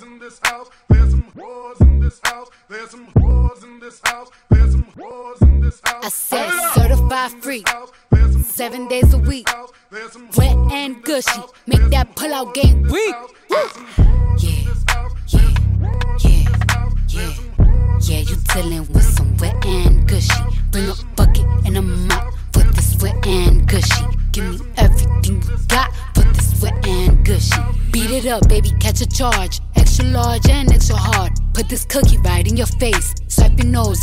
in this house. There's some whores in this house. There's some whores in this house. There's some whores in this house. I said certified free, 7 days a week. Wet and gushy, make that pull-out game weak. Yeah, you dealing with some wet and gushy. Bring a bucket and a mop for this wet and gushy. Give me everything you got for this wet and gushy. Beat it up, baby, catch a charge. Extra large and extra hard. Put this cookie right in your face. Swipe your nose.